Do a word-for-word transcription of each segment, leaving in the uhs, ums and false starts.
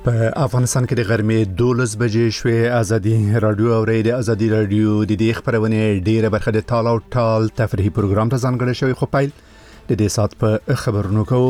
په افغانستان کې د غرمې دولس بجې شوې. ازادي رادیو او د ازادي رادیو د دې خبرونه ډیره برخه د ټال او ټال تفریحي پروګرام ته ځانګړی شوی. خو پایل د دې سات په خبرونو کوو.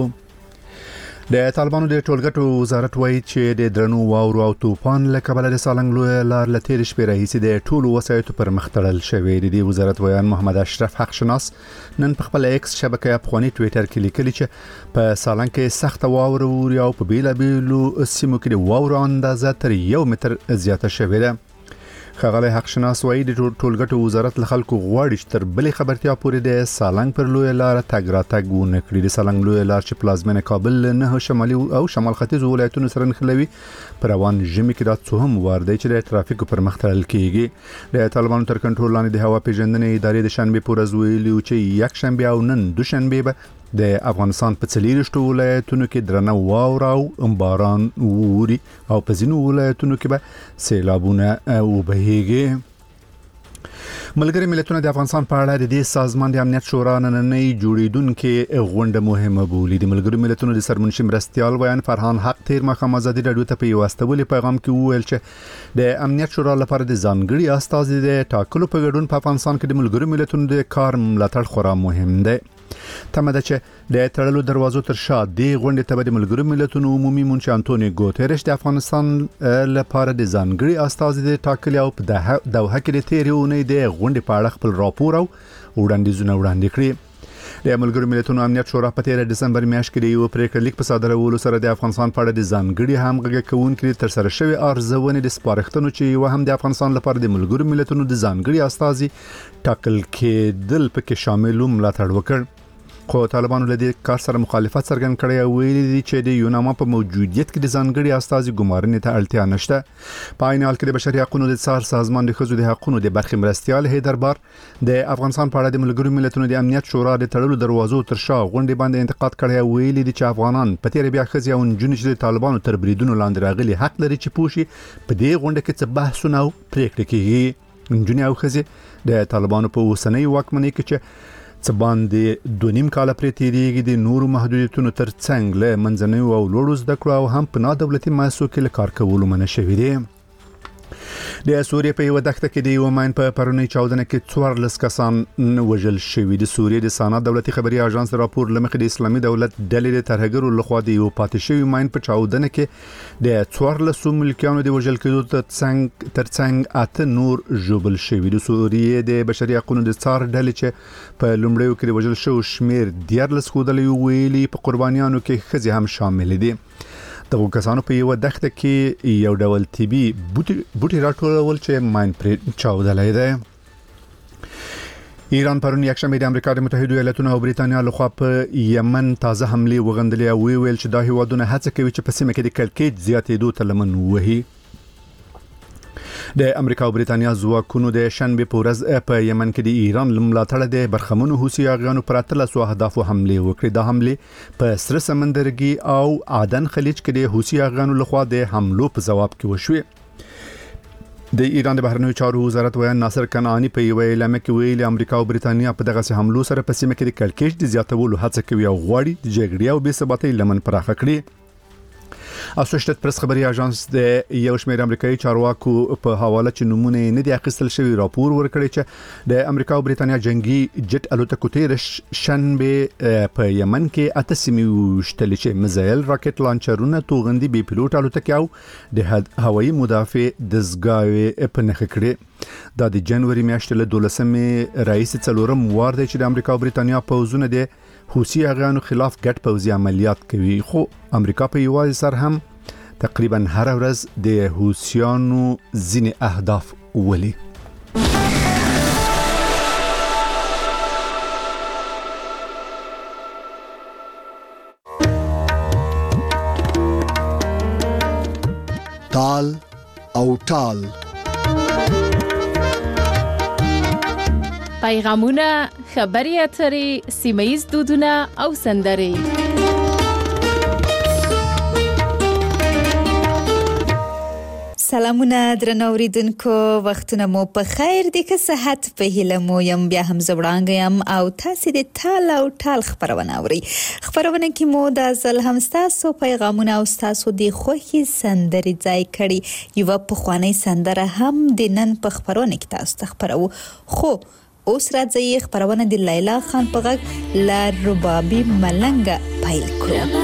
د طالبانو د ټولګټو وزارت وایي چې د درنو واورو او طوفان له کبله د سالنګ لوی لار له تیر شپې راهیسې د ټولو وسایطو پر مخ تړل شوی. د دې وزارت ویان محمد اشرف حق شناس نن په خپل ایکس شبکې افغاني ټوئیټر کې لیکلي چې په سالنګ کې سخت واورو او په بیلابیلو سیمو کې د واورو اندازه تر یو متر زیاته شوې ده. خغلی حق شناس وایي د ټولګټو وزارت له خلکو غواړي چې تر بلې خبرتیا پورې د سالنګ پر لوی لار تګ راتګ ونه کړي. د سالنګ لوی لار چې پلازمینه کابل نه شمالي او شمال ختیځ ولایتونو سره نښلوي پر روان ژمي کې دا څه هم وار دی چې د ترافیک پر مخ تړل کیږي. د طالبانو تر کنټرول لاندې د هوا پیژندنې ادارې د شنبه پر ورځ ویلي چې یک شنبه او نن دوشنبه به د افغانستان په څلورشتو ولایتونو کې درنه واوره او باران ووري او په ځینو ولایتونو کې به سیلابونه وبهیږي. ملګری ملتونه د افغانستان په اړه د دې سازمان د امنیت شورا نننۍ جوړیدونکو غونډه مهمه بولي. د ملګری ملتونو د سرمنشي مرستيال ویان فرحان حق تیر مخه ازادي رادیو ته په یو واستولي پیغام کې وویل چې د امنیت شورا لپاره د ځانګړي استازي د ټاکلو په ګډون په افغانستان کې د ملګری ملتونو د کار ملاتړ خورا مهم دی. تمه ده چې د تړلو دروازو تر شا د غونډې ته د ملګرو ملتونو عمومي منشي انټونیو ګوتریش د افغانستان لپاره د ځانګړي استازي د ټاکلي او په دوحه کې د تیریونې د غونډې په اړه خپل راپور او وړاندیزونه وړاندې کړي. د ملګرو ملتونو امنیت شورا په تیر دسمبر میاشت کې د یو پریکړه لیک په صادرولو سره د افغانستان په اړه د ځانګړي همغږي کوونکو تر سره شوی ارزونې د سپارښتنو چې یو هم د افغانستان لپاره د ملګرو ملتونو د ځانګړي استازي ټاکل کېدل پکې شامل ملاتړ وکړ. خو طالبانو له دې کار سره مخالفت څرګند کړی او ویلي دي چې د یوناما په موجودیت کې د ځانګړي استازي ګمارنې ته اړتیا نشته. په عین حال کې د بشري حقوقو د څار سازمان د ښځو د حقوقو د برخې مرستيال هیدر بار د افغانستان په اړه د ملګرو ملتونو د امنیت شورا د تړلو دروازو تر شا غونډې باندې انتقاد کړی او ویلي دي چې افغانان په تیر بیا ښځې او نجونې چې د طالبانو تر بریدونو لاندې راغلي حق لري چې پوښي په دې غونډه کې څه بحثونه او پریکړې کیږي. نجونې او ښځې د طالبانو په اوسنۍ واکمنۍ کې چې څه باندې دوه نیم کال پرې تیریږي د نورو محدودیتونو تر څنګ له منځنیو او لوړو زده کړو او هم په نادولتي مؤسسو کې له کار کولو منع شوی دی. د سوریې په یو دښته کې د یو ماین په پرونی چاودنه کې څوارلس کسان وژل شوي. د سوریې د سانا دولتي خبري اژانس راپور لمخې د اسلامي دولت ډلې د ترهګرو لخوا د یو پاتې شوی ماین په چاودنه کې د څوارلس ملکیانو د وژل کېدو تر څنګ تر څنګ اته نور ژوبل شوي. د سوریې د بشري حقوقو د څار ډلې چې په لومړیو کې د وژل شو شمیر دیارلس خودلې ویلي په قربانیانو کې ښځې هم شامل دي. دغه کسانو په یو دښته کې یو ډول طبي بوټي بوټي راټولول چې ماین پرې چاودلې ده. ایران پرون یکشنبه د امریکا د متحده ایالاتونو او بریتانیا لخوا په یمن تازه حمله وغندلې او ویل چې دا هیوادونه هڅه کوي چې په سیمه کې د کړکېچ زیاتېدو ته لمن وهي. د امریکا او بریتانیا ځواکونو د شنبه په ورځ په یمن کې د ایران ملاتړ د برخمنو حوثي اغیانو پر اتلسو اهدافو حمله وکړه. د حمله په سره سمندرګي او عدن خلیج کې د حوثي اغیانو لخوا د حملو په جواب کې وشوه. د ایران د بهرنیو چارو وزارت ویان ناصر کنعانی په یو اعلامیه کې ویلي امریکا او بریتانیا په دغه حملو سره په سیمه کې د کړکېچ د زیاتولو هڅه کوي او غواړي د جګړې او بې ثباتۍ لمن پراخه کړي. اسوسییټډ پریس خبري اژانس د یو شمېر امریکایي چارواکو په حواله چې نمونه نه دي اخیستل شوی راپور ورکړی چې د امریکا او بریتانیا جنگي جټ الوتکو تیر شنبه په یمن کې اته سیمې وشتل چې میزایل راکټ لانچرونه توغندي بي پيلوټ الوتکې او د هوایي مدافع دزګاوي په نخ کړي. دا د جنوري میاشتې له دولسمې رئیس څلورم وار دی چې د امریکا او بریتانیا پوځونه د حوثي اغیانو خلاف ګډ پوځي عملیات کوي. خو امریکا په یوازې سر هم تقریبا هر ورځ د حوثیانو ځینې اهداف ولي. ټال او ټال پیغامونه، خبري اترې، سیمه‌ییز دودونه او سندرې. سلامونه درنو اوریدونکو، وختونه مو په خیر دي، که صحت په هیله مو یم. بیا هم زوړانګ یم او تاسو د ټال او ټال خبرونه اوري. خبرونه کې مو د ځل هم تاسو پیغامونه او تاسو د خوښي سندري ځای کړي. یو په خواني سندره هم د نن په خبرونه کې تاسو ته خبرو. خو اوس راځي خبرونه د لیلا خان په غږ لا ربابي ملنګ پایل کړو.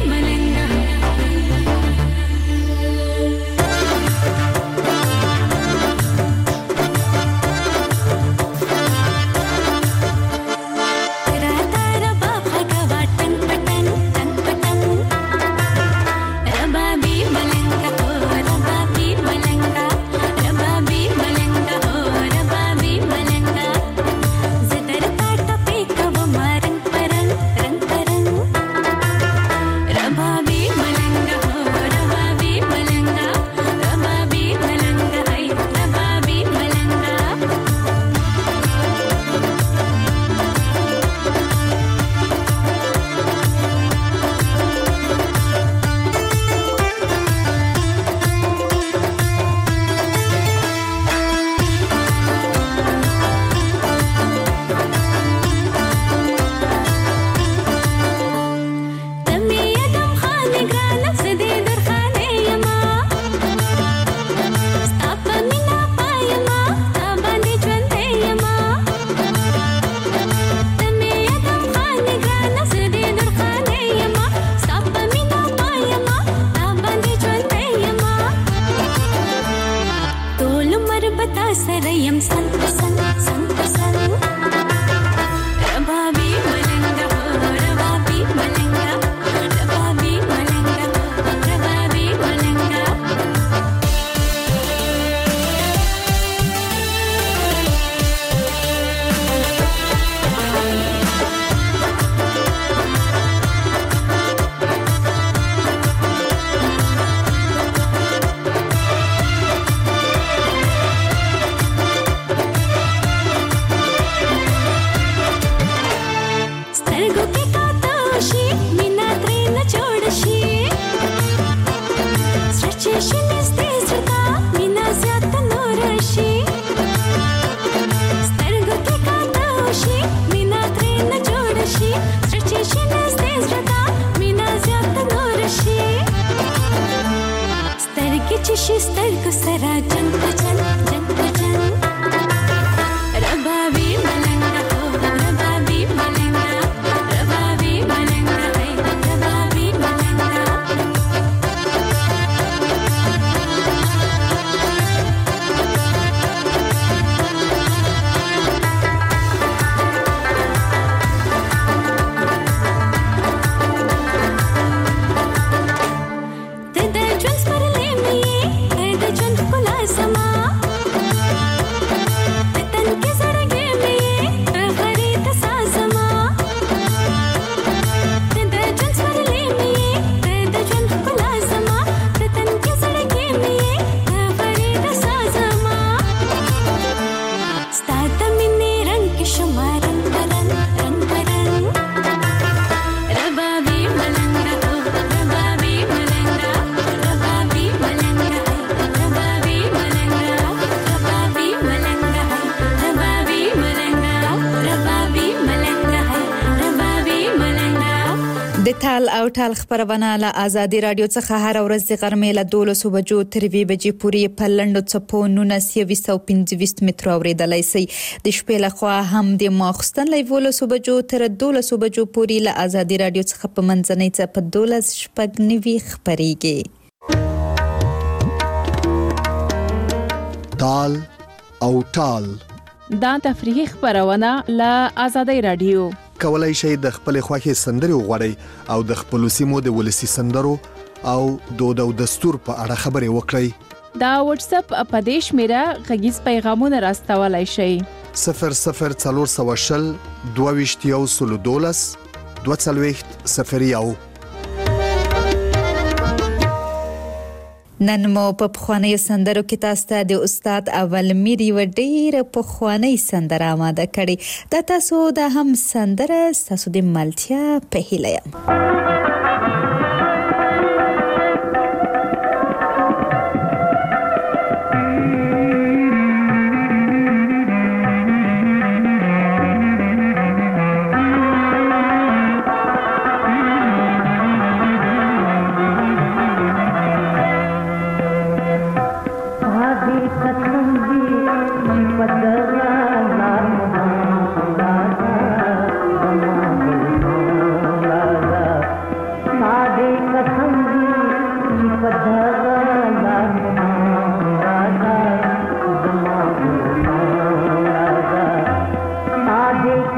او ټال خبرونه له آزادي رادیو څخه هر ورځ د غرمې له دولسو بجو تر وی بجې پورې په لنډو څپو نولس او پنځه متر اوریدلای شي. د شپې له خوا هم د ماخستن له دولسو بجو تر دولسو بجو پورې له آزادي رادیو څخه په منځنۍ څپه دولس شپږ نوي خبريږي. ټال او ټال دا تفریحي خبرونه له آزادي رادیو. کولای شئ د خپل خوښي سندري وغوړئ او د خپل سیمو د ولسی سندرو او دود او دستور په اړه خبرې وکړئ. دا واتس اپ اپدیش میرا غږیز پیغامونه راستولای شئ. صفر صفر څلور سوه شل دوه ویشت یو سل دولس دوه څلوېښت صفر یو. نن مو په پخواني سندرو کې تاسو ته د استاد اول میر یو ډېر پخواني سندره آماده کړي. دا تاسو د هم سندره تاسو د ملتیا په هیله یم.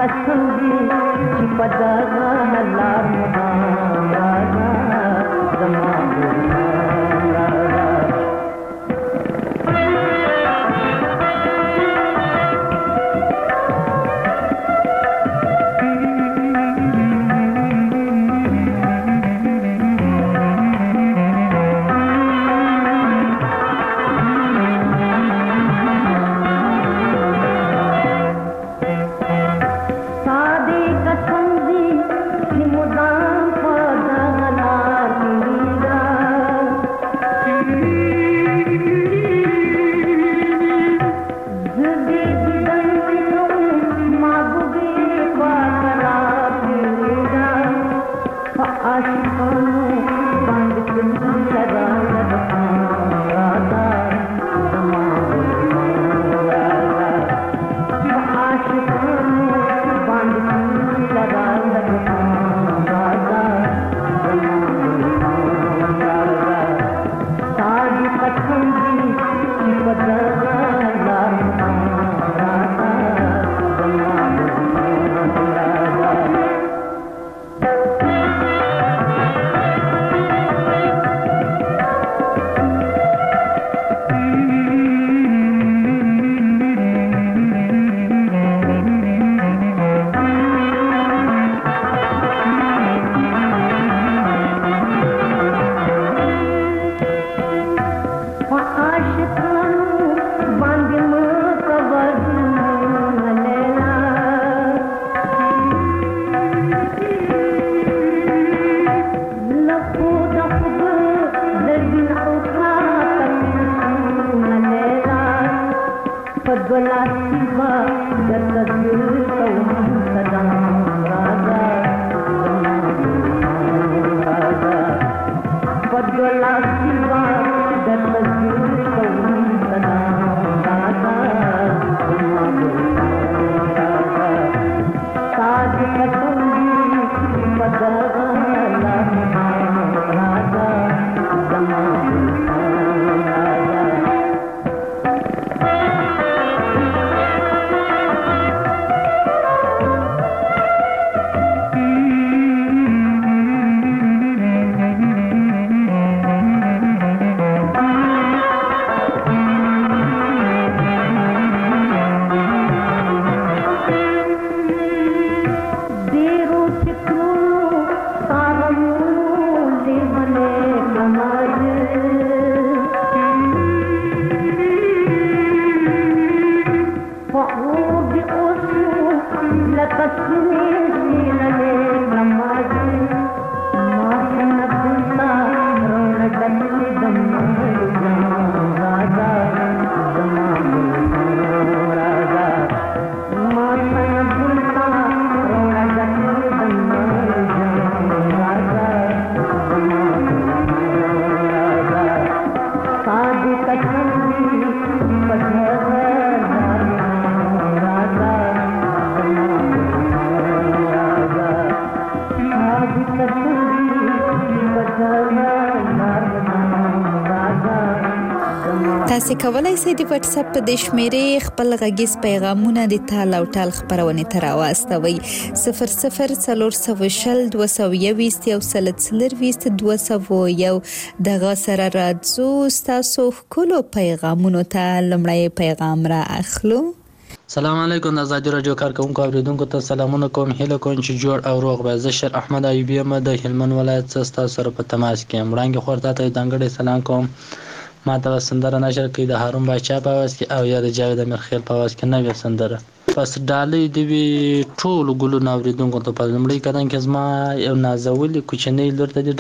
تاسو کولای شئ د واتس اپ د شمیرې خپل غږیز پیغامونه د تال او ټال خبرونه تر واستوي صفر صفر څلور سوه شل دوه سوه یوویشت یو سل څلرویشت دوه سوه یو دغه سره راځو تاسو کولو پیغامونه ته لمړی پیغام را اخلو. سلام علیکم د آزادي رادیو کارکونکو اوریدونکو ته سلامونه کوم. هیله کوم چې جوړ او روغ به. زه شر احمد ایوبی یم د هلمند ولایت څخه تاسو سره په تماس کې یم. وړاندې خورته ته دنګړې سلام کوم. ما ته سندره نشر کوي د هارون باچا په आवाज کې او یا د جاوید امیرخیل په आवाज کې نوې سندره. پس ډالۍ دی وی ټول ګلونه اوریدونکو ته په لمړی کدان کې زما یو نازولې کوچنی لور ته دی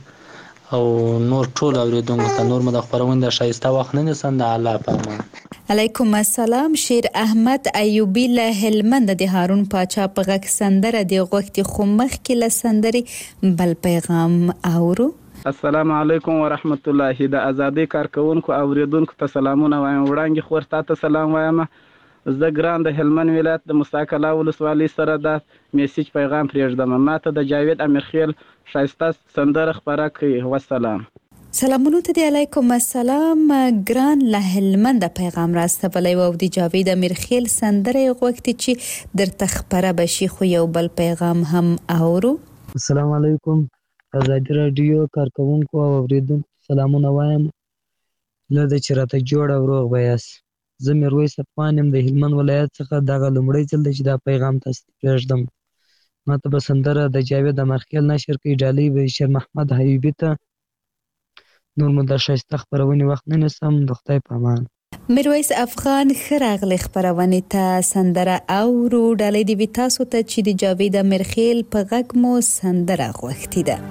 ډالۍ او نور ټول اوریدونکو ته نور مده خبرونه شایسته وخت نه سند الله پامان. علیکم السلام. شیر احمد ایوبی له هلمند د هارون باچا په غږ سندره دی وخت خو مخ کې له سندري بل پیغام اورو. السلام علیکم ورحمت الله. د آزادي کارکونکو اوریدونکو ته سلامونه وایم. وړاندې خورته ته سلام وایم. زه ګران د هلمند ولایت د مستقله ولسوالۍ سره د میسج پیغام پرېږدم. ماته د جاوید امیرخیل شایسته سندره خبره کوي. والسلام. سلامونو ته دی علیکم السلام ګران له هلمند پیغام راستولی و د جاوید امیرخیل سندره وخت چې در تخبره بشي خو یو بل پیغام هم اورو. السلام علیکم ازادي رادیو کارکونکو او اوریدونکو سلامونه وایم. لږ چې راته جوړ او روغ بیاس. زه میرویس افغان یم د هلمند ولایت څخه دغه لومړی ځل چې دا پیغام تاسو ته پرېږدم. ماته به سندره د جاوید امیرخیل نشر کړي، ډالۍ به شیر محمد حبیبي ته. نور مو د ښایسته خپرونې وخت نه نیسم، د خدای په امان. میرویس افغان ښه راغلی خپرونې ته. سندره اورو، ډالۍ دې وي تاسو ته چې د جاوید امیرخیل په غږ مو سندره غوښتې ده.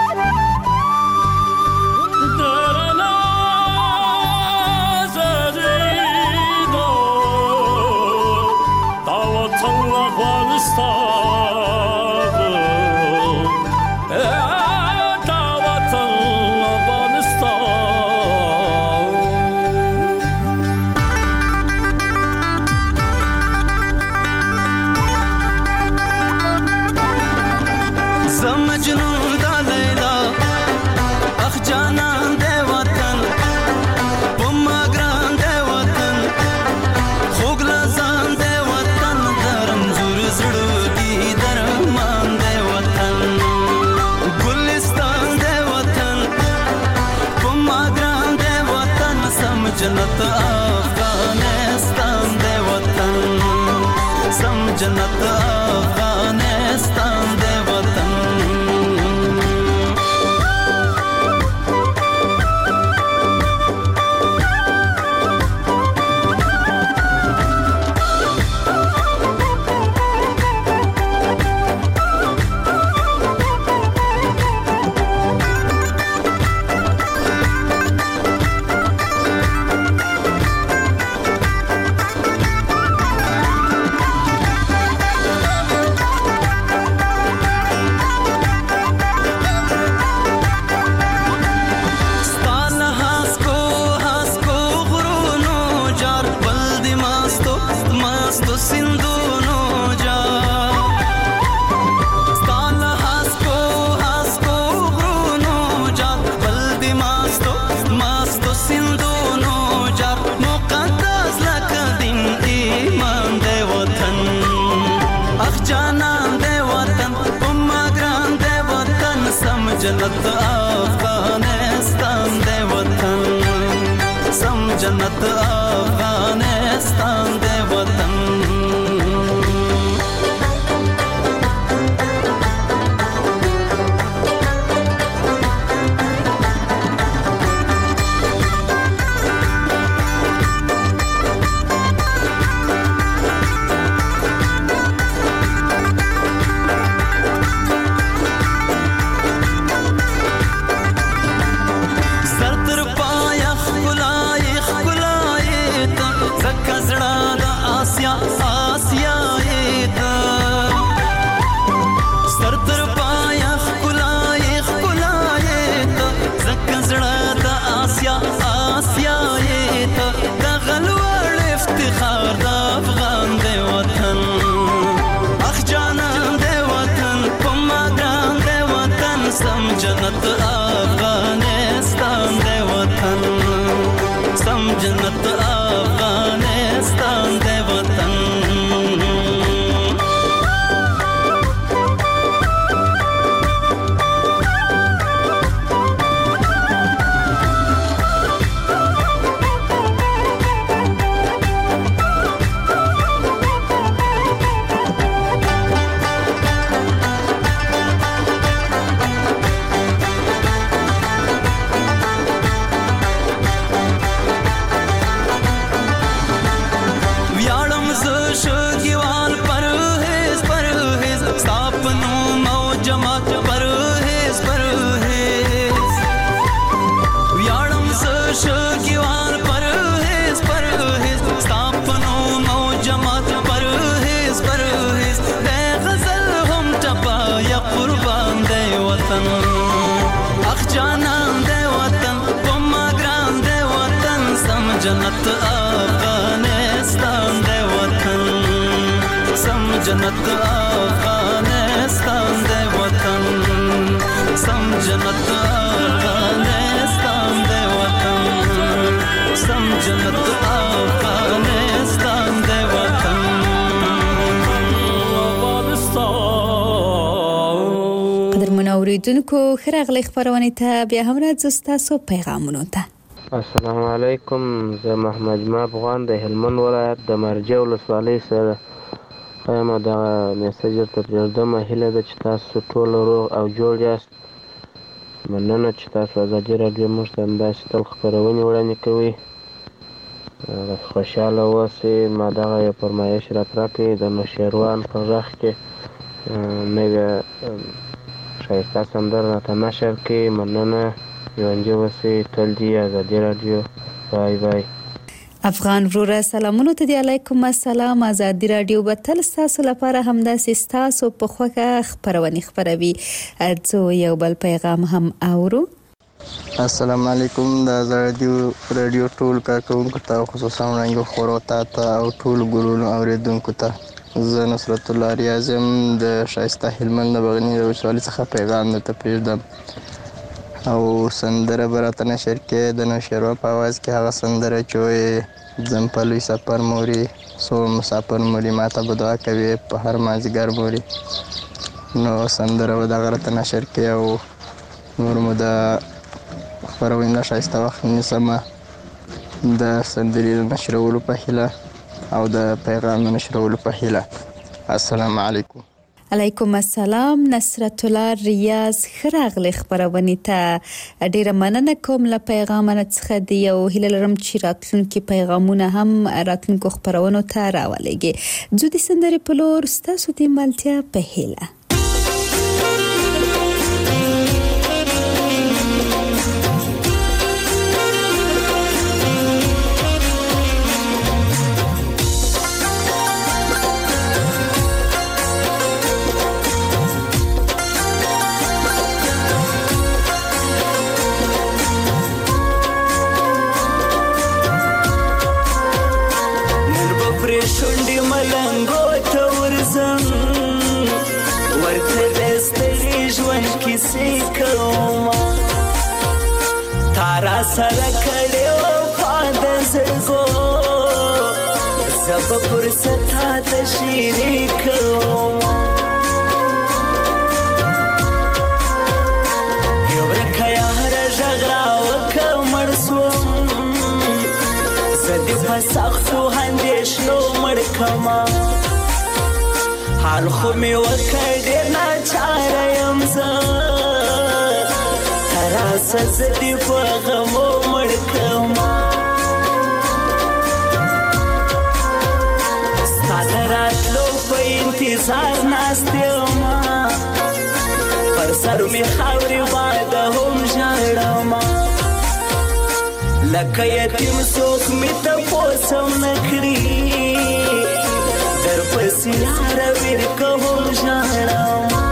جنت افغانستان دے وطن، سم جنت افغانستان دے وطن. جنت افغانستان دے وطن، سم جنت افغانستان دے وطن. جنت افغانستان دے وطن، سم جنت افغانستان دے وطن. جنت افغانستان دے وطن، سم جنت افغانستان دے وطن، سم جنت افغانستان جنت افغانستان دی وطن قدرمن اوریدونکو خراغلی خبرونه ته بیا هم راځو ستاسو پیغامونو ته. السلام علیکم، زه محمد جمع افغان د هلمند ولایت د مرجع ولسوالۍ سره یم. دغه میسج درته پرېږدم. هیله ده چې تاسو ټول روغ او جوړ یاست. مننه چې تاسو ازادي راډیو موږ ته همداسې تل خپرونې وړاندې کوئ. خوشحاله اوسئ. ما دغه یو فرمایش راته راکړئ د نوشیروان په غږ کې نوې ښایسته سندره راته نشر کړئ. مننه. ژوندي اوسئ. تل دې ازادي راډیو. بای بای. افغان وروره سلامونو ته دی. علیکم السلام. ازادي راډیو به تل ستاسو لپاره همداسې ستاسو په خوښه خپرونې خپروي. ځو یو بل پیغام هم اورو. السلام علیکم. د ازادي راډیو ټول کارکونکو ته خصوصا وړاندې خورو ته او ټول ګلونو اوریدونکو ته زه نصرت الله ریاض یم د ښایسته هلمند د بغنی ولسوالۍ څخه پیغام درته پرېږدم او سندره به راته نشر کې د نوشیروان په اواز کې هغه سندره چې وایي ځم په لوی سفر موري څو مسافر موري ماته به دعا کوي په هر مازدیګر موري. نو سندره به دغه راته نشر کې او نور مو د خپرونې نه ښایسته وخت نیسمه د سندرې د نشرولو په هیله او د پیغام د نشرولو په هیله. السلام علیکم. علیکم السلام. نصرت الله ریاض خراغلی خبرونه ته ډیره مننه کوم له پیغامونه څخه دی او هیله لرم چې راتلونکي پیغامونه هم راتلونکو خبرونو ته راولېږي. ځو د سندرې په لور ستاسو د ملتیا په هیله. تارا سره کړي وفا د زړګو زب فرصت ته شریک یو رکیا هر جغرا وکمر سو زدي فسختو هندشلو مړکما حال خو می وکړې نه چاره يم زه سزدي فغمو مړکما ستادرات لو په انتظار ناستېما پر سر می خاوري باد هم ژړما لکه یتیم څوک می ته پوسم نکړي در پسې یار ویر کوم ژړما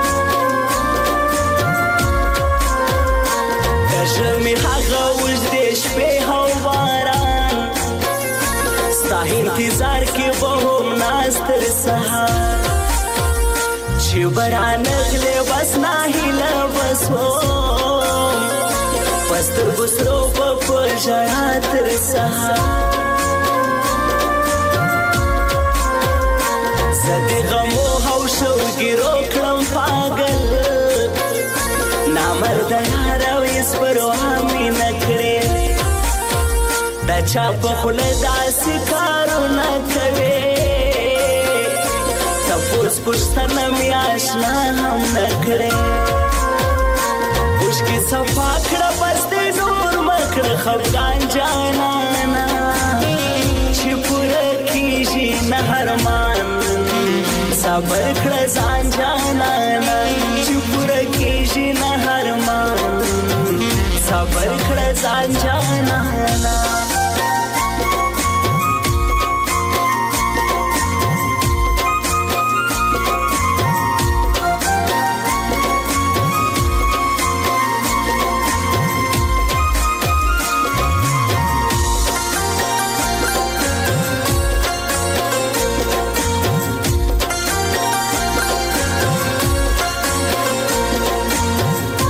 شمی هغه وجدې شپې هو باران ستا انتظار کې به هم ناست تر سهار چې برانغلې بس ناهیله بس وم په سترګو سرو به په ژړا تر سهار زه د غمو او شوګیرو کړم پاګل نامرده یاره ویسپرو همی نکړې دا چا په خوله داسې کارونه کوي تپوس پوښتنه مې اشنا هم نکړې اوښکې صفا کړه بس دې نور مه کړه خفګان جانانه چې پوره کېږي نه ارمان صبر کړه ځان جانانه چې پوره کېږي نه ارمان صبر کړه ځان جانانه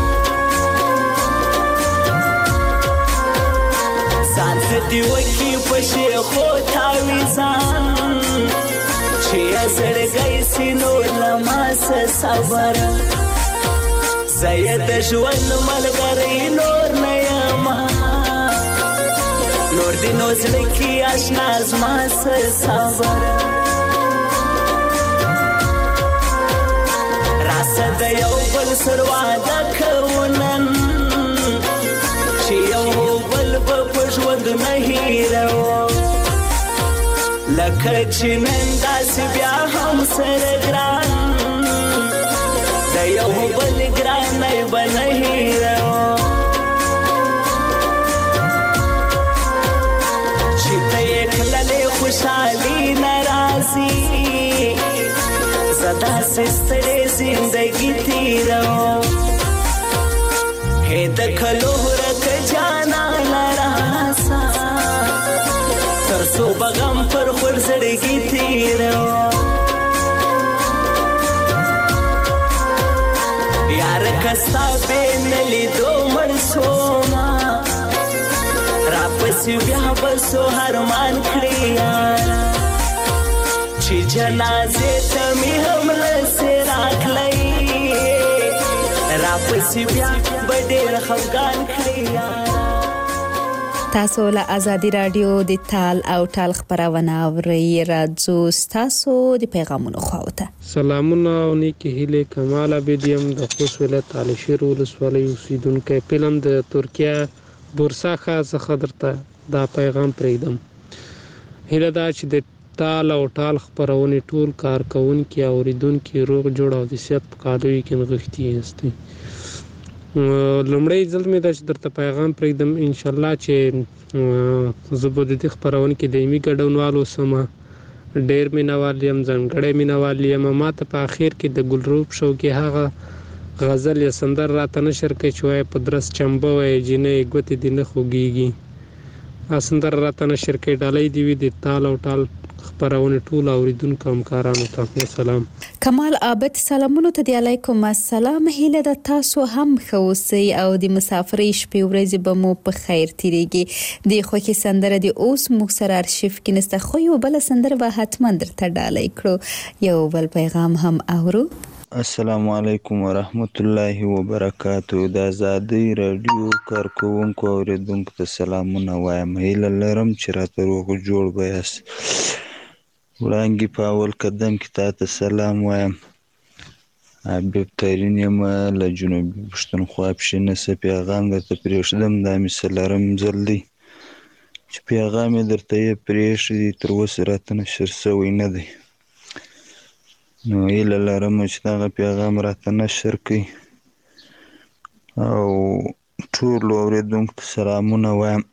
دی وکی خو تاویزان چې زړګی سينو لما صبر زید ژوند ملګری نور نه یما نور دی نو زلکی آشنا زما صبر راسه د یو بل سر وعده کوونن چې یو بل په ژوند نه هیرو لکه چې نن داسې بیا هم سره ګران د یو بل ګرانۍ به نه هیرو چې ته یې کللې خوشحالي نه راځي زه داسې ستړې زندګي تېروم هې د کلو ورک جانانه راسه تر څو به غم پر خور زړګي تېروم یاره که ستا بې نه لیدو مړ شومه راپسې بیا به څو هرمان کړې یاره چې جنازې ته مې هم لسې راکلی راپسې بیا به ډېر خفګان کړې یاره تاسو له ازادي رادیو د تال او ټال خبرونه اورئ راځو تاسو د پیغامونو خواته سلامونه او نیکی هیله کمال ابدیم د خوش ولایت علي شیر ولسوالۍ اوسیدونکو فلم د ترکیه بورسا څخه درته دا پیغام پرېږدم هیله دا چې د تال او ټال خبرونه ټول کارکونکو اوریدونکو روغ جوړ او د صحت په قالوي کې نغښتي استي لومړی ځل مې دا چې درته پیغام پرېږدم ان شاء الله چې زه به د دې خبرونه کې دایمي ګډونوال اوسم ډېر مینوال یم ځانګړی مینوال یم ما ته په اخر کې د ګلروب شو کې هغه غزل یا سندر راته نشر کوي چې وایي په درس چمبه وایي جینۍ ګوتې دې نه خوږېږي سندر راته نشر کوي ډالۍ دې وي د تال او ټال خبرونه ټول اوریدونکو همکارانو ته سلام کمال عابد سلامونه ته دی علیکم السلام هیله د تاسو هم خوسي او د مسافرۍ شپې ورځې به مو په خیر تیریږي د خوخي سندره د اوس مکسر ارشیف کې نسته خو یو بل سندره به حتما درته ډالۍ کړو یو بل پیغام هم اورو السلام علیکم ورحمت الله وبرکاتو د ازادي رادیو کارکونکو اوریدونکو ته سلامونه وایم هیله لرم چې راته روغ جوړ بیاست وړانګې په اول قدم کې تاته سلام وایم حبیب ترین یم له جنوبي پښتونخوا پښینه څه پیغام درته پرېښودم دا مې څلورم ځل دی چې پیغام یې درته یې پرېښی تر اوسه راته نشر شوی نه دی نو هیله لرم چې دغه پیغام راته نشر کړي او ټولو اورېدونکو ته سلامونه وایم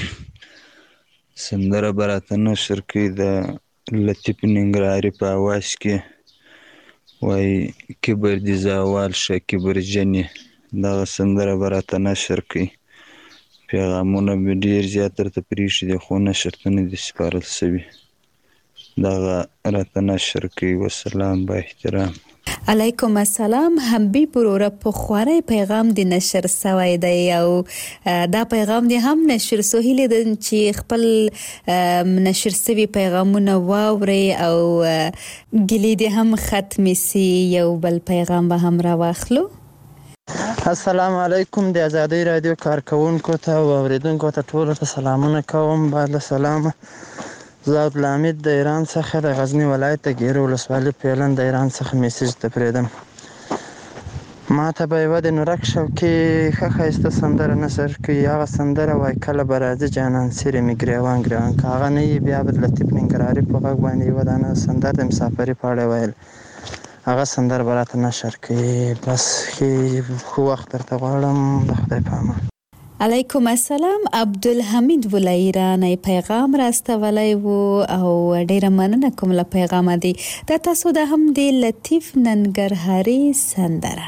سندره به راته نشر کړي د لطیف ننګرهاري په اواز کې وایي کبر دې زوال شه کبرجنې دغه سندره به راته نشر کړي پیغامونه مې ډېر زیات درته پرېښي دي خو نشر ته نه دي سپارل شوي دغه راته نشر کړي وسلام با احترام علیکم السلام حبیب وروره په خواري پیغام د نشر سوی دی او دا پیغام دی هم نشر سهیل د چې خپل نشر سوي پیغامونه واوري او ګلی دی هم ختم سي یو بل پیغام به هم را واخلو السلام علیکم د ازادي رادیو کارکونکو ته او اوریدونکو ته ټول ته سلامونه کوم بعد سلام زه عبدالحمید د ایران څخه د غزنی ولایت د ګیرو ولسوالۍ پیلن د ایران څخه میسیج ته پرېږدم ما ته به یوه د نورک شوکي ښه ښایسته سندره نشر کړي هغه سندره وایي کله به راځي جانان څیرې مې ګریوان ګریوان که هغه نه وي بیا به د لطیف ننګرهاري په غږ باندې یوه دانه سندره د مسافرۍ په اړه ویل هغه سندره به راته نشر کړي بس ښه وخت درته غواړم د خدای په امان علیکم السلام عبدالحمید ولایرانی پیغام راستولی وو او ډیره مننه کوم له پیغام دی دا تاسو د هم د لطیف ننګرهاري سندره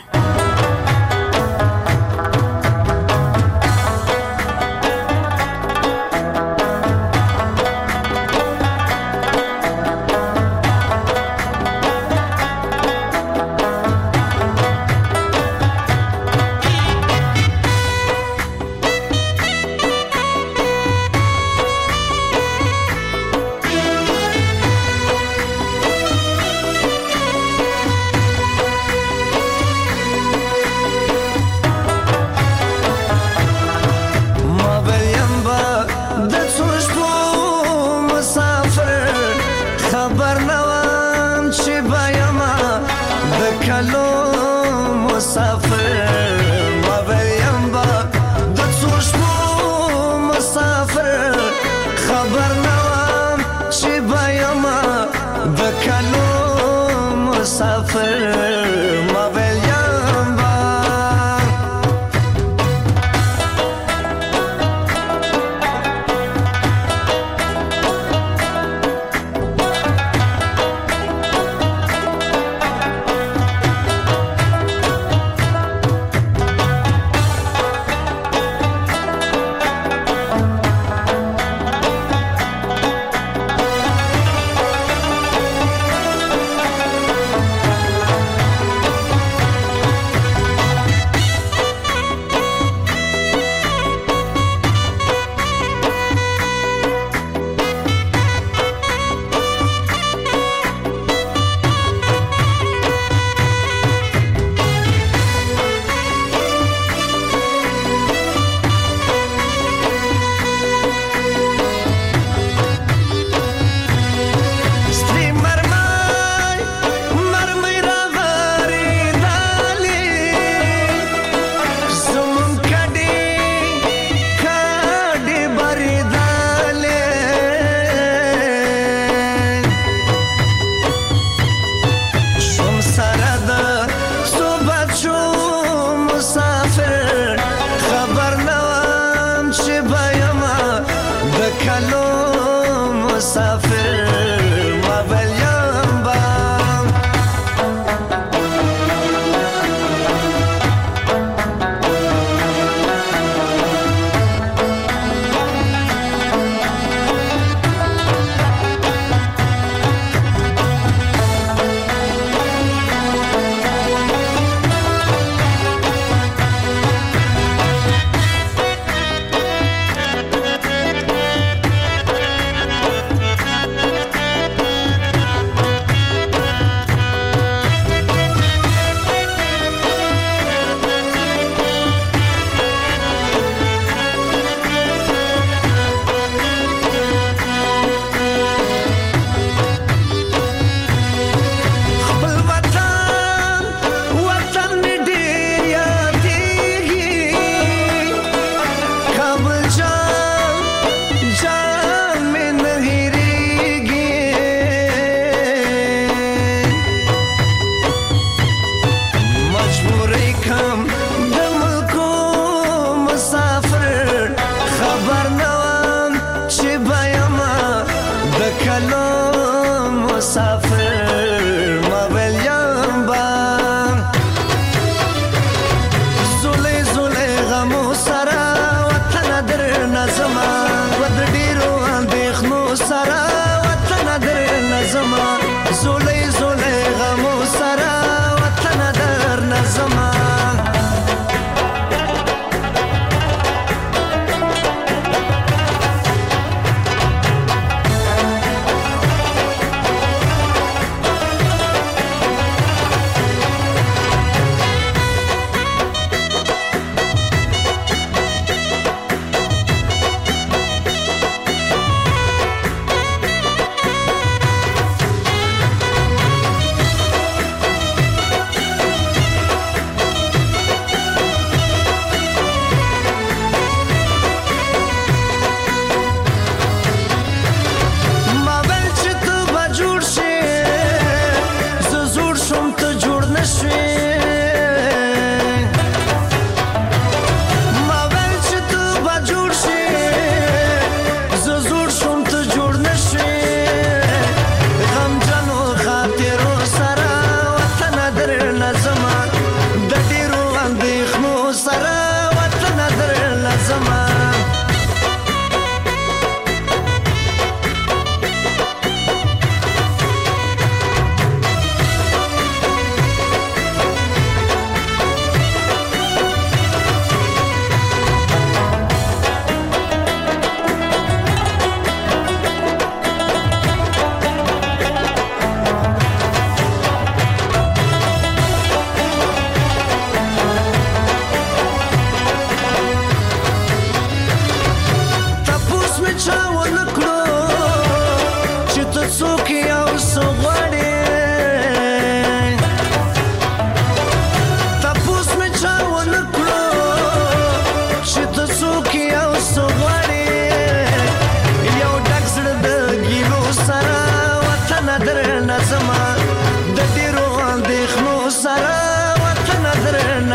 د کلو مسافر ما ویم با د څو شپو مسافر خبر نوام چې بایم د کلو مسافر ما ویم با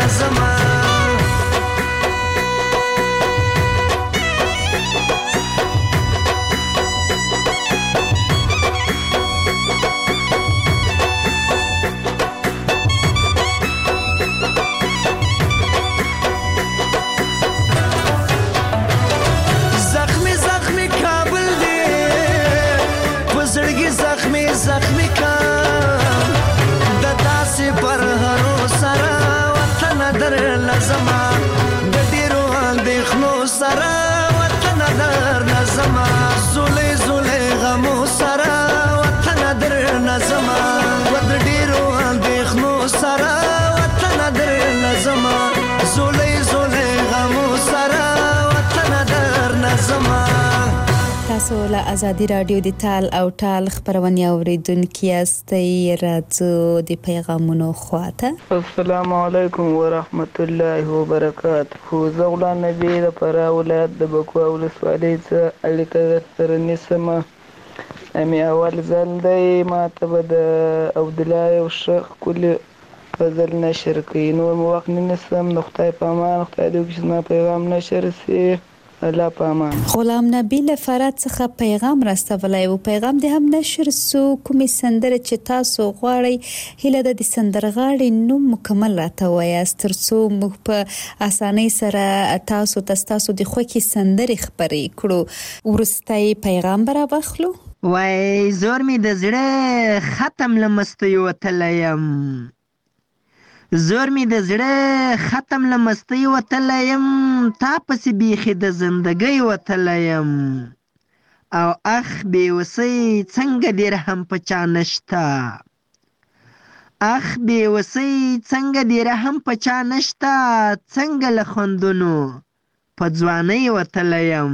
نظما زخمی زخمی کابل دی پزړګي زخمی زخمی کام د داسې پر هرو سره وطن در لزما د ډیرو اندېښنو سره وطن در لزما زولې زولې غمو سره وطن در لزما و د ډیرو اندېښنو سره وطن در لزما زولې زولې غمو سره وطن در لزما. تاسو له ازادي رادیو د تال او ټال خبرونه اوریدونکو یاستئ. راځو د پیغامونو خواته. السلام علیکم ورحمت الله وبرکاته. زه غلام نبی د فراه ولایت د بکوا ولسوالۍ څخه اړیکه سره نیسم. امي اول ځل دی ما ته به د عبدالله یو ښه ښکلي غزل نشر کوي. نور مو وخت نه نیسم. د خدای په امان. خدای دې وکړي چې زما پیغام نشر سي. الله په امان. غلام نبی له فراه څخه پیغام راستولی و. پیغام دې هم نشر سو. کومې سندره چې تاسو غواړئ هیله ده د سندرغاړي نوم مکمل راته ووایاست تر څو موږ په اسانۍ سره تاسو ته ستاسو د خوښې سندرې خپرې کړو. وروستی پیغام به راواخلو. وای زور مې د زړه ختم له مستیو وتلی یم زور می د زړه ختم له مستۍ وتلی یم تا پسې بیخي د زندګۍ وتلی یم او اخ بېوسۍ څنګه دې رحم په چا نشته اخ بېوسۍ څنګه دې رحم په چا نشته څنګه له خوندونو په ځوانۍ وتلی یم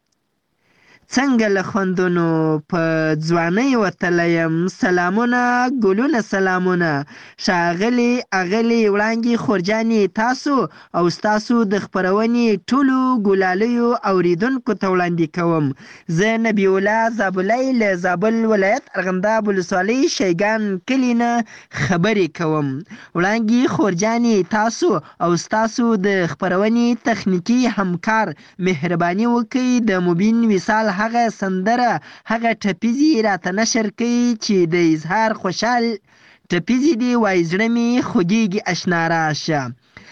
څنګه له خوندونو په ځوانۍ وتلی یم. سلامونه ګلونه سلامونه ښاغلي اغلي وړانګې خورجانې تاسو او ستاسو د خپرونې ټولو ګلالیو اوریدونکو ته وړاندې کوم. زه نبی الله زابلی له زابل ولایت ارغنداب ولسوالۍ شیګان کلي نه خبرې کوم. وړانګې خورجانې تاسو او ستاسو د خپرونې تخنیکي همکار مهرباني وکړئ د مبین وصال هغه سندره هغه ټپیزې راته نشر کوي چې د اظهار خوشحال ټپیزې دي وای زړه مې خوږېږي اشنا راشه.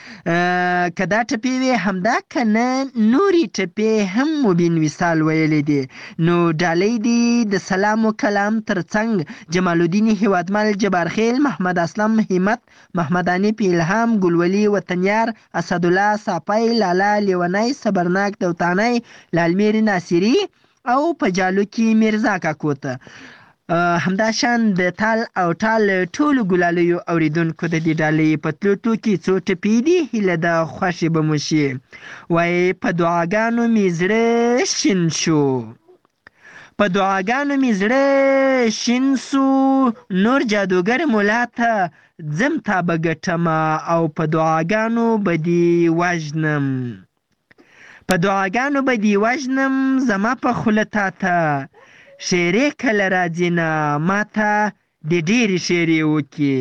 که دا ټپې وې همدا که نه نورې ټپې هم مبین وصال ویلی دي. نو ډالۍ دي د سلام و کلام تر څنګ جمال الدین هیوادمل جبارخیل محمد اسلم همت محمد انیف الهام ګلولي وطنیار اسدالله صافی لالا لیونی صبرناک دوتانی لالمیر ناصری او په جالو کې میرزا کاکو ته همدا شان د تال او ټال ټولو ګلالیو اوریدونکو د دې ډالۍ په تلو ټوکې څو ټپې دي هیله ده خوښې به مو شي. وایي په دعاګانو مې زړه شین شو په دعاګانو مې زړه شین سو نور جادوګر مولا ته ځم تا به ګټمه او په دعاګانو به دې وژنم په دعاګانو به دې وژنم زما په خوله تا ته شعرې کله راځي نه ما ته د ډېرې شعرې وکړي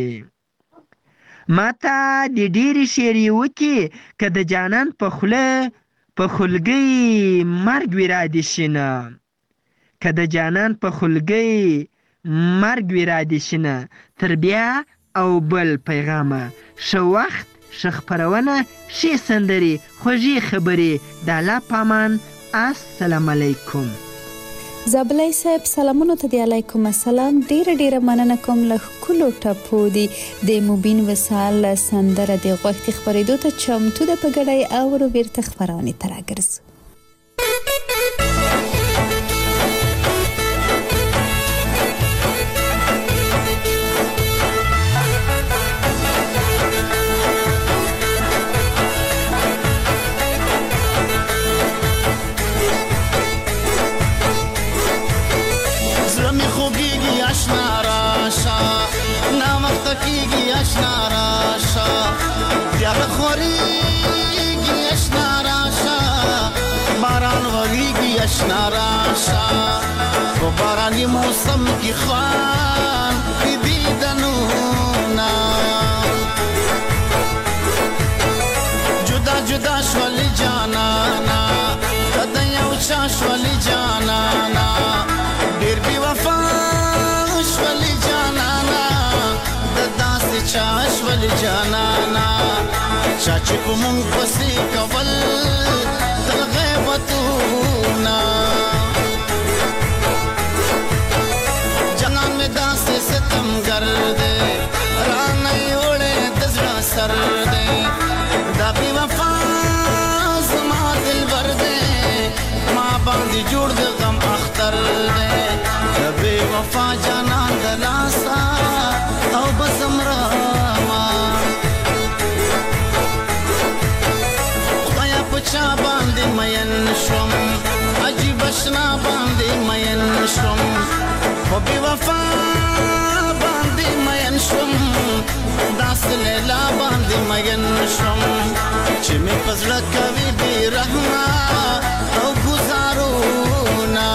ما ته د ډېرې شعرې وکړي که د جانان په خوله په خولګۍ مرګ وي را دې شي نه که د جانان په خولګۍ مرګ وي را دې شي نه. تر بیا او بل پیغامه ښه وخت ښه خپرونه ښې سندرې خوږې خبرې د الله په امان. السلام علیکم. زابلی صاحب سلامونو ته دی علیکم السلام. ډیره ډیره مننه کوم له ښکلو ټپو دی د مبین وصال سندره د غوښتي خپرېدو ته چمتو ده په ګډۍ اورو بیرته خپرونې ته راګرځو. اشنا راشا و بارانی موسم کی خوان بی دیدنونا چاش ول جانانا چاچ په مونږ پسې کول تل غیبتونا جنان میں داسې ستم ګرځې رانه وړې د زړه سر دې دا بې وفا زما دلبر دې ما باندې جوړ د غم اختر دې دا بې وفا جانان د لاسه او بس امراما خدایا په چا باندې مین شوم عجیب اشنا باندې مین شوم په بې وفا باندې مین شوم داسې لیلا باندې مین شوم چې مې په زړه کوي بې رحمه او ګزارونه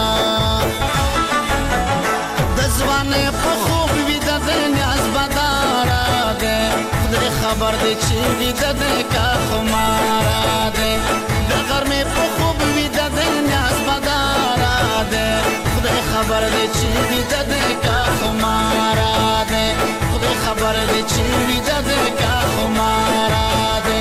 د ځوانۍ په خوب ویده دی نیاز بداره دی خدای خبر دی چې ویده دی که خماره دی د غرمې په خوب ویده دی نیاز بداره دی خدای خبر دی چې ویده دی که خماره دی خدای خبر دی چې ویده دی که خماره دی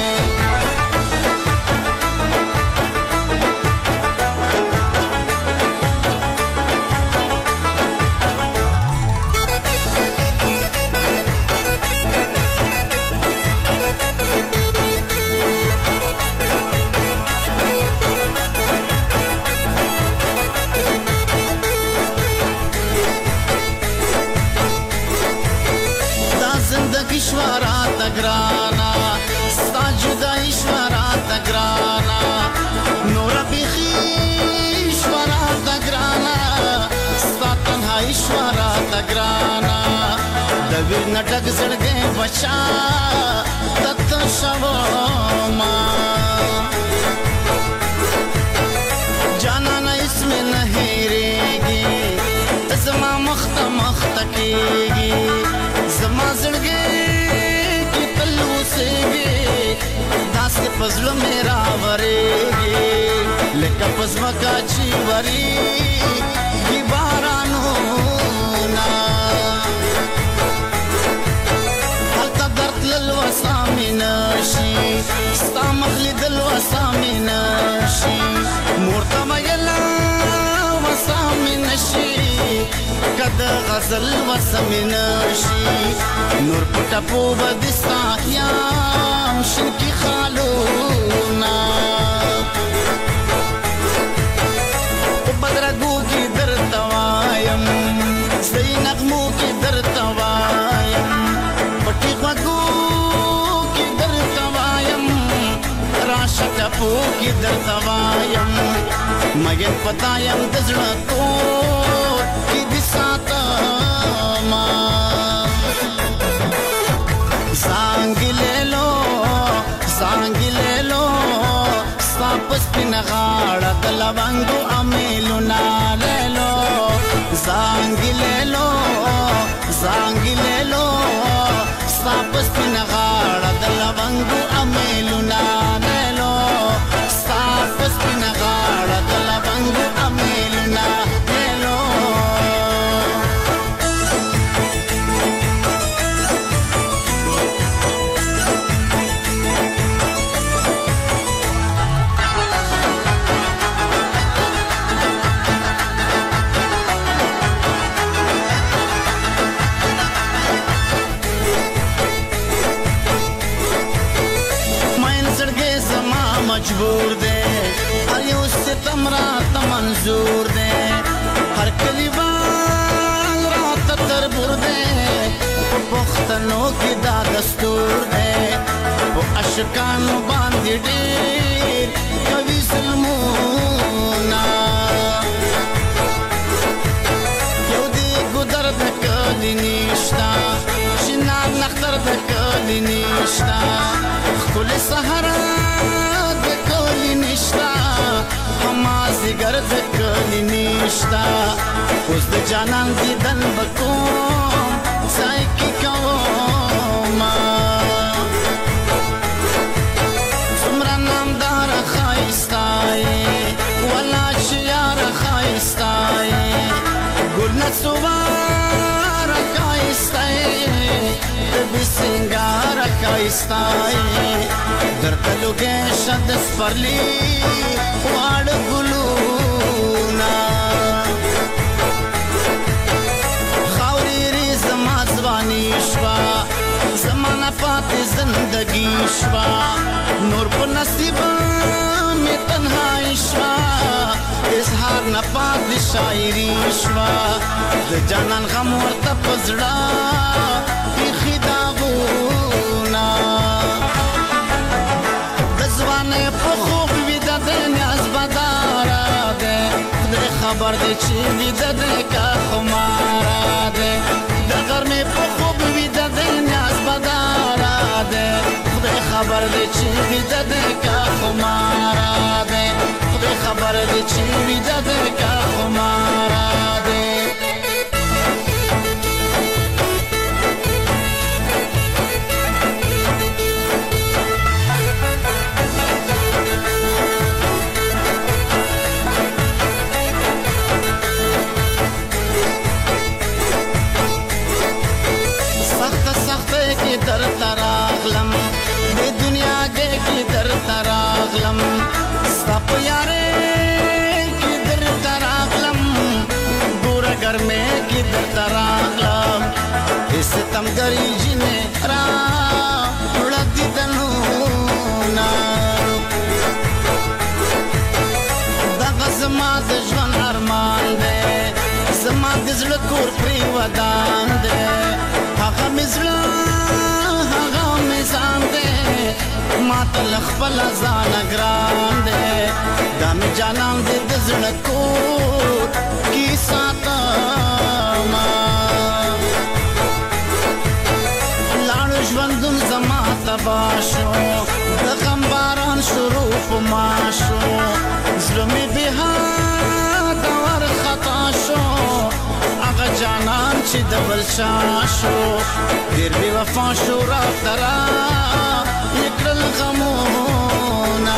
ईश्वरा तगराना स्ता जुदा ईश्वरा तगराना नोरा बिखी ईश्वरा तगराना स्ता तन्हा ईश्वरा तगराना दवीर नटक जड़गे बचा तत्त शवोमा जाना न इसमें नहीं रहेगी तज़मा मख्ता मख्ता कीगी زما زړګي کې تل اوسېږي داسې په زړه مې راورېږي لکه په ځمکه چې ورېږي بارانونه هلته درد تلل وسه مې نشي ستا مخ لیدل وسه مې نشي مور ته ویله وسه مې نشي کد غزل وسمنشی نور پټپو بدستا یام شنکی خالونا بدرګو کی درتوایم سې نغمو کی درتوایم پټی غو کی درتوایم راشه ټپو کی درتوایم مګر پتایم دزړه کو ساتما زانګي لېلو زانګي لېلو ساپس پن غاړه د لونګو امیلو نا لېلو زانګي لېلو زانګي لېلو ساپس پن غاړه د لونګو امیلو نا لېلو ساپس پن غاړه د لونګو امیلو نا مجبور دے ہر یو ستم رات منظور دے ہر کلیوان رات تربور دے پختنوں کی دا دستور دے وہ اشکانو باندی ڈیر کبھی ظلمونا یو دی گدر دکلی نیشتا شنان نختر دکلی نیشتا کل سہرہ زیګر د کلی نشتا اوس د جانان دیدن بکوم ځای کې کوم څومره نامدار ښایسته ولا چې یار ښایسته ګل نڅواره ښایسته د بې سینګاره ښایسته درته لوګی شه د سپرلي واړه ګلونه خاورې زما ځواني شوه زما نه پاتې زندګي شوه نور په نصیب مې تنهایي شوه اظهار نه پاتې شاعري شوه د جانان غم ورته په زړه ایښي داغونه د ځوانۍ په خوب ویده دی نیاز بداره دی خدای خبر دی چې ویده دی که خماره دی د غرمې په خوب ویده دی نیاز بداره دی خدای خبر دی چې ویده دی که خماره دی خدای خبر دی چې ویده دی که خماره دی در تراغلم د دنیا کې در تراغلم ستا په یارې کې در تراغلم ګوره ګرمې کې در تراغلم ستمګري جنې را وړه دیدنونه دغه زما د ژوند ارمان دی زما د زړه کور پرې ودان دی هغه مې زړه هغه مې ځان دی ما ته له خپله ځانه ګران دی دا مې جانان دی د زړه کور کې ساتمه لاړو ژوندون زما تباه شو د غم باران شروع په ما شو زړه مې بېحده ورخطا شو هغه جانان چې د بل چا شو ډېر بې وفا شو راته را یې کړل غمونه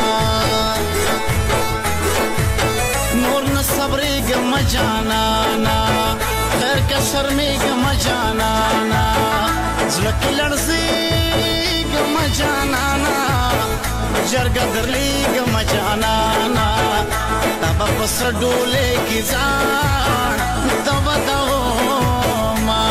نور نه صبرېږم جانانا خیر که شرمېږم جانانا زړه کې لړزېږم جانانا جرګه درلېږم جانانا تا به په سره ډولۍ کې ځان ته ودوما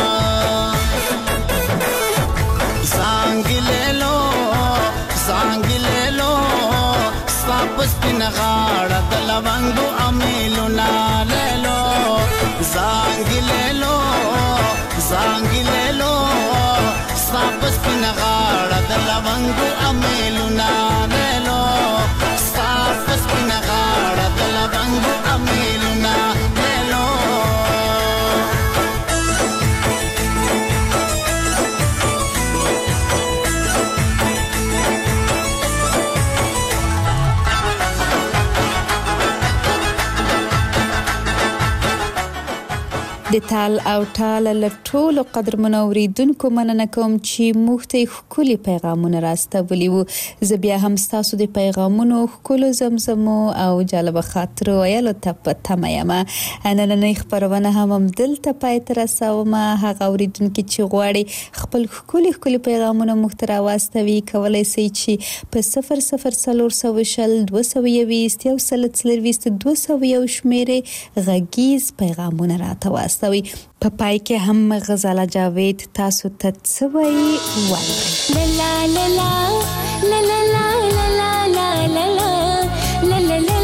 زانګې لیلو زانګې لیلو ستا په سپینه غاړه د لونګو امیلونه لیلو زانګې لیلو زانګې لیلو ستا په سپینه غاړه د لونګو امیلونه لیلو ستا په سپینه غاړه د لونګو امیلونه لیلو د تال او ټال له ټولو قدرمنو اوریدونکو مننه کوم چې موږ ته ښکلي پیغامونه راستولي وو زه بیا هم ستاسو د پیغامونو ښکلو زمزمو او جالب خاطرو ویلو ته په تمه یم نننۍ خپرونه هم همدلته پای ته رسوم هغه اوریدونکي چې غواړي خپل ښکلي ښکلي پیغامونه موږ ته راواستوي کولی شئ چې په صفر صفر څلور سوه شل دوه سوه یویشت یو سل څلرویشت دوه سوه یو شمېرې غږیز پیغامونه راته واستوئ په پای کې هم غزاله جاوید تاسو ته څه وایي واورئ لا لا لا لا لا لا لا لا لا لا لا لا لا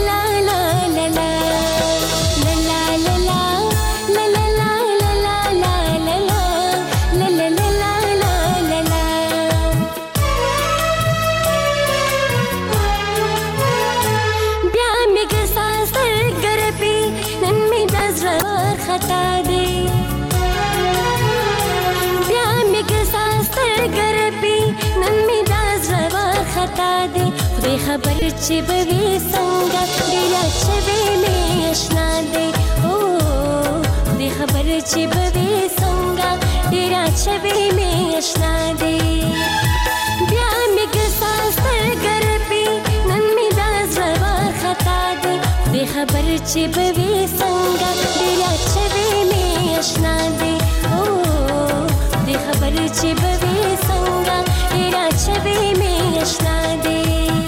خبر چې به وي څنګه ډېره چوي مې اشنا دی او دې خبر چې به وي څنګه ډېره چوي مې اشنا دی بیا مې ګساس سترګر پی نن مې دا زړه خطا دی دې خبر چې به وي څنګه ډېره چوي مې اشنا دی او دې خبر چې به وي څنګه ډېره چوي مې آشنا دی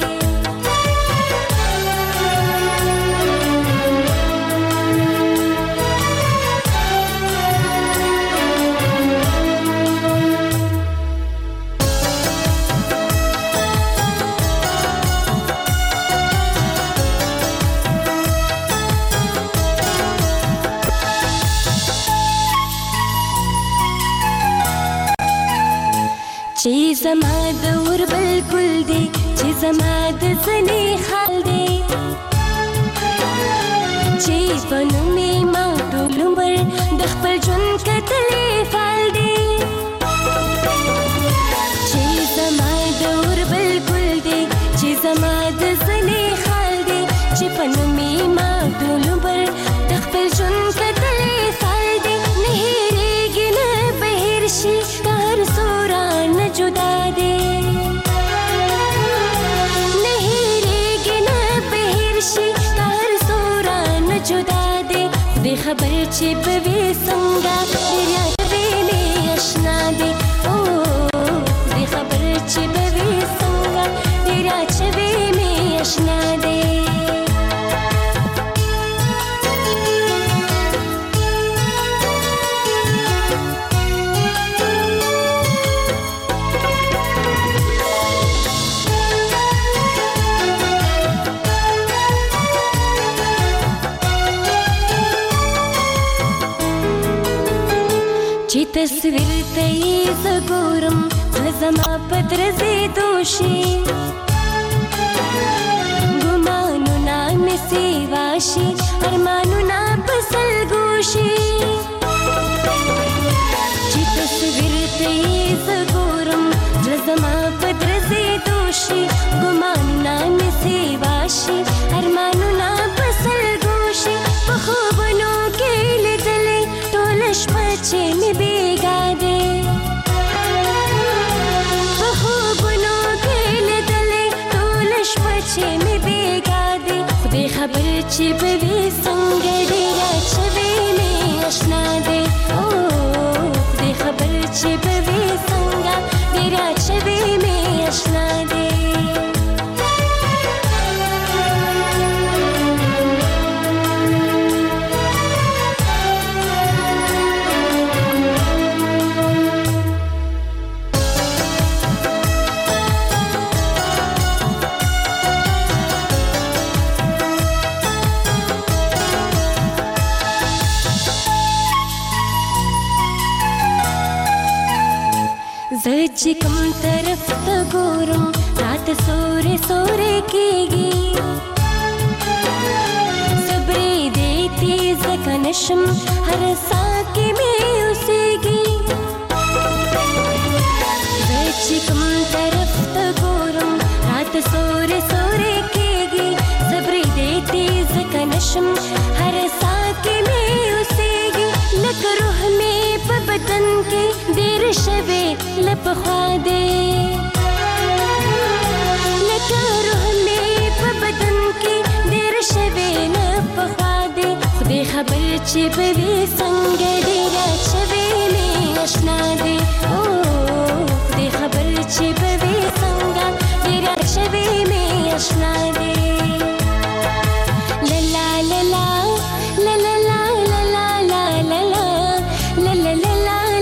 چې زما د ور بلکل دی چې زما د زنې حال دی چې په نوم یې ما ټول عمر د خپل ژوند کتلې فال دی چې زما د ور بلکل دی چې زما د زنې حال دی چې په نوم یې ما ټول عمر د خپل ژوند کتلې فال دی نه هېرېږي نه به هېر شي که هر څومره جدا دی نه هېرېږي نه به هېر شي که هر څومره نه جدا دی خدای خبر چې به وي څنګه ډېر یادوي مې اشنا دی او خدای خبر چې به وي څنګه ډېر اچوي مې اشنا دی چې تصویر ته یې زه ګورم زړه زما په درزېدو شي ګمانونه مې سیوا شي ارمانونه په سلګو شي چې تصویر ته یې زه ګورم زړه زما په درزېدو شي ګمانونه مې سیوا شي ارمانونه په سلګو شي په خوبونو کې لیدلې ټوله شپه چې مې بېګا دی په خوبونو کې لیدلې ټوله شپه چې مې بېګا دی خدای خبر چې به وي څنګه ډېر اچوي مې اشنا دی او خدای خبر چې به وي څنګه ډېر اچوي مې اشنا دی زه چې کوم طرف ته ګورم راته سورې سورې کېږي صبرې دې تیز که نشم هر ساه کې مې اوسېږي زه چې کوم طرف ته ګورم راته سورې سورې کېږي صبرې دې تیز که نشم هر ساه کې مې اوسېږي لکه روح مې په بدن کې ډېر شوې له پخوا دی لکه روح مې په بدن کې ډېر شوې له پخوا دی خدای خبر چې به وي څنګه ډېر اچوي مې اشنا دی او خدای خبر چې به وي څنګه ډېر اچوي مې اشنا دی لا لا لا لا لا لا لا لا لا لا لا لا لا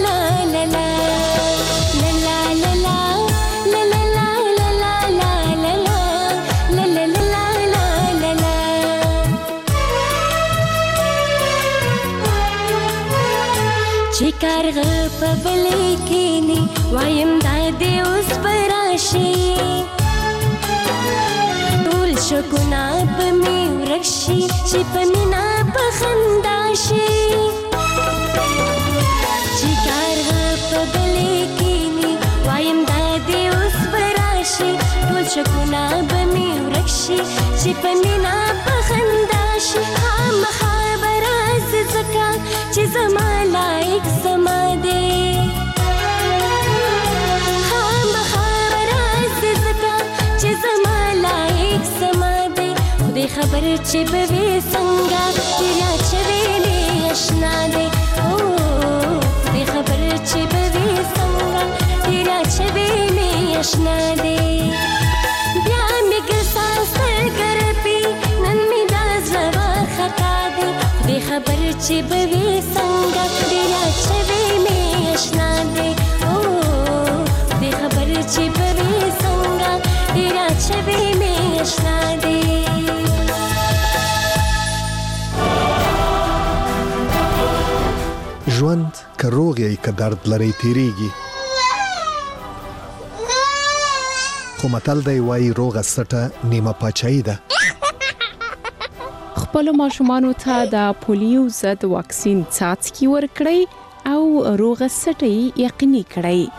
چې کارغه په بلې کېني وایم دا دې اوس به راشي ټول شکونه به مې ورک شي چې په مینه په خندا شي چې کارغه په بلې کېني وایم دا دې اوس به راشي ټول شکونه به مې ورک شي چې په مینه په خندا شي خامخا به راشي ځکه چې زما لایق زما دی خامخا به راشي ځکه چې زما لایق زما دی خدای خبر چې به وي څنګه ډېر اچوي مې اشنا دی او خدای خبر چې به وي څنګه ډېر اچوي مې آشنا دی بیا مې ګرځا سترګر پی نن مې دا زړه خطا دی خدای خبر چې به وي څنګه ډېر چوي مې آشنا دی او خدای خبر چې به وي څنګه ډېر چوي مې آشنا دی ژوند که روغ یې که درد لري تیریږي خو متل دی وایي روغه سټه نیمه پاچاهي ده خپل ماشومانو ته د پولیو ضد واکسین څاڅکي ورکړئ او روغه سټي یقیني کړئ